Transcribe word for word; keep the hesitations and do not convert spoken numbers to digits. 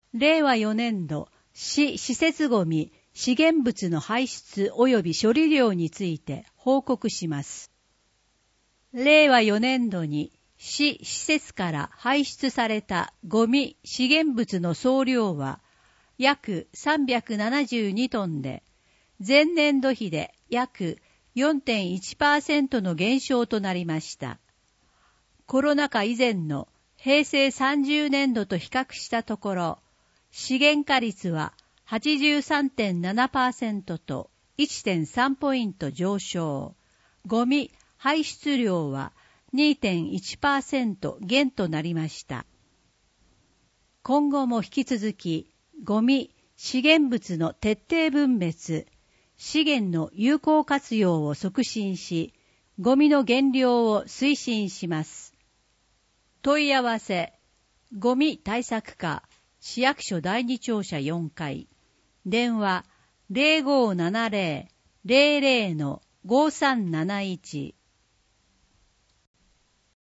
れいわよねんど、市施設ごみ、資源物の排出及び処理量について報告します。れいわよねんどに市施設から排出されたゴミ資源物の総量は約さんびゃくななじゅうにトンで、前年度比で約 よんてんいちパーセント の減少となりました。コロナ禍以前のへいせいさんじゅうねんどと比較したところ、資源化率は はちじゅうさんてんななパーセント と いってんさんポイント上昇、ゴミ排出量は にてんいちパーセント 減となりました。今後も引き続き、ゴミ、資源物の徹底分別、資源の有効活用を促進し、ゴミの減量を推進します。問い合わせ、ゴミ対策課、市役所だいに庁舎よんかい、電話 ゼロごーななゼロ ゼロゼロ ごさんなないち